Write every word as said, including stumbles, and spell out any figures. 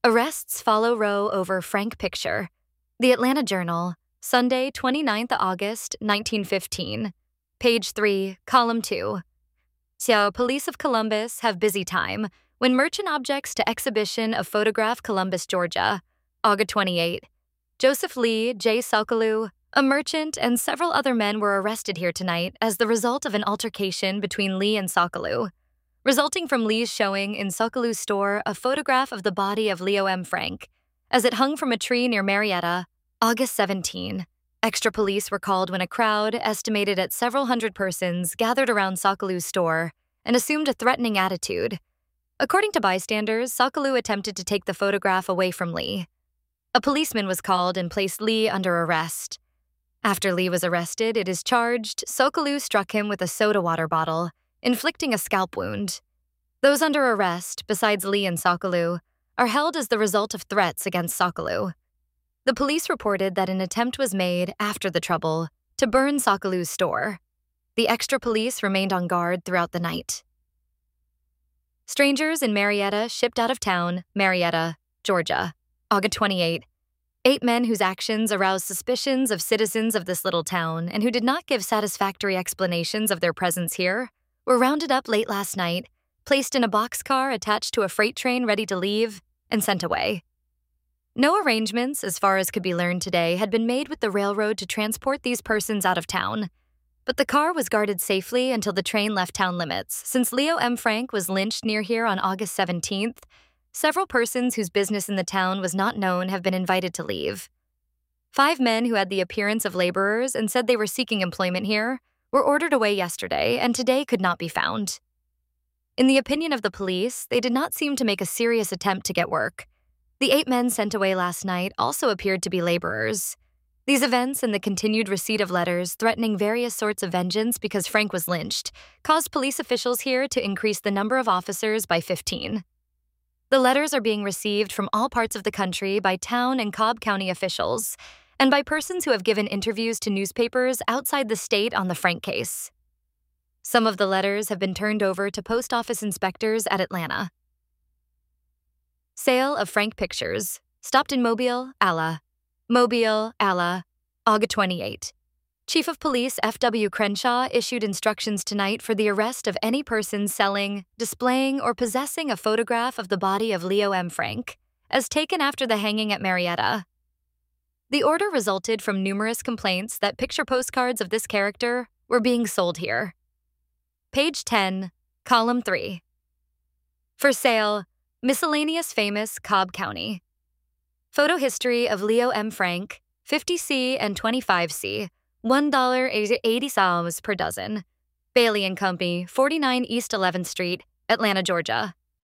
Arrests follow row over Frank picture. The Atlanta Journal, Sunday, twenty-ninth of August, nineteen fifteen. Page three, column two. So, police of Columbus have busy time when merchant objects to exhibition of photograph Columbus, Georgia. August twenty-eighth. Joseph Lee, J. Sokolow, a merchant, and several other men were arrested here tonight as the result of an altercation between Lee and Sokolow, resulting from Lee's showing in Sokolow's store a photograph of the body of Leo M. Frank, as it hung from a tree near Marietta. August seventeenth. Extra police were called when a crowd, estimated at several hundred persons, gathered around Sokolow's store and assumed a threatening attitude. According to bystanders, Sokolow attempted to take the photograph away from Lee. A policeman was called and placed Lee under arrest. After Lee was arrested, it is charged Sokolow struck him with a soda water bottle, inflicting a scalp wound. Those under arrest, besides Lee and Sokolow, are held as the result of threats against Sokolow. The police reported that an attempt was made after the trouble to burn Sokolow's store. The extra police remained on guard throughout the night. Strangers in Marietta shipped out of town, Marietta, Georgia. August twenty-eighth. Eight men whose actions aroused suspicions of citizens of this little town and who did not give satisfactory explanations of their presence here were rounded up late last night, placed in a boxcar attached to a freight train ready to leave, and sent away. No arrangements, as far as could be learned today, had been made with the railroad to transport these persons out of town, but the car was guarded safely until the train left town limits. Since Leo M. Frank was lynched near here on August seventeenth, several persons whose business in the town was not known have been invited to leave. Five men who had the appearance of laborers and said they were seeking employment here were ordered away yesterday and today could not be found. In the opinion of the police, they did not seem to make a serious attempt to get work. The eight men sent away last night also appeared to be laborers. These events and the continued receipt of letters threatening various sorts of vengeance because Frank was lynched caused police officials here to increase the number of officers by fifteen. The letters are being received from all parts of the country by town and Cobb County officials and by persons who have given interviews to newspapers outside the state on the Frank case. Some of the letters have been turned over to post office inspectors at Atlanta. Sale of Frank pictures. Stopped in Mobile, Ala. Mobile, Ala. August twenty-eighth. Chief of Police F W Crenshaw issued instructions tonight for the arrest of any person selling, displaying, or possessing a photograph of the body of Leo M. Frank, as taken after the hanging at Marietta. The order resulted from numerous complaints that picture postcards of this character were being sold here. Page ten, column three. For sale, miscellaneous famous Cobb County. Photo history of Leo M. Frank, fifty C and twenty-five C, one dollar and eighty cents per dozen. Bailey and Company, forty-nine East eleventh Street, Atlanta, Georgia.